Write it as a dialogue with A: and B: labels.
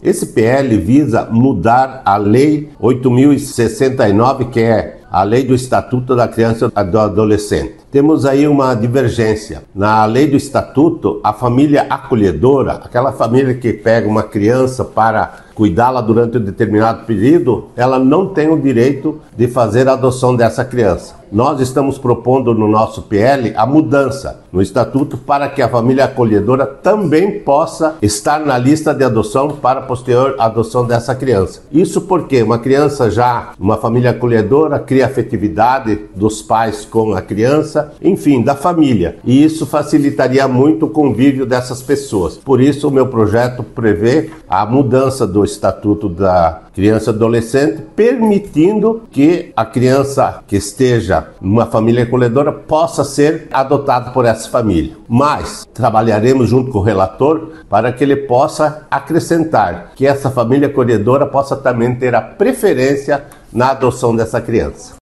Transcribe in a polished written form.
A: Esse PL visa mudar a Lei 8.069, que é a Lei do Estatuto da Criança e do Adolescente. Temos aí uma divergência. Na Lei do Estatuto, a família acolhedora, aquela família que pega uma criança para cuidá-la durante um determinado período, ela não tem o direito de fazer a adoção dessa criança. Nós estamos propondo no nosso PL a mudança no Estatuto para que a família acolhedora também possa estar na lista de adoção para a posterior adoção dessa criança. Isso porque uma criança uma família acolhedora cria afetividade dos pais com a criança, enfim, da família. E isso facilitaria muito o convívio dessas pessoas. Por isso, o meu projeto prevê a mudança do Estatuto da Criança e Adolescente, permitindo que a criança que esteja numa família acolhedora possa ser adotada por essa família. Mas trabalharemos junto com o relator para que ele possa acrescentar que essa família acolhedora possa também ter a preferência na adoção dessa criança.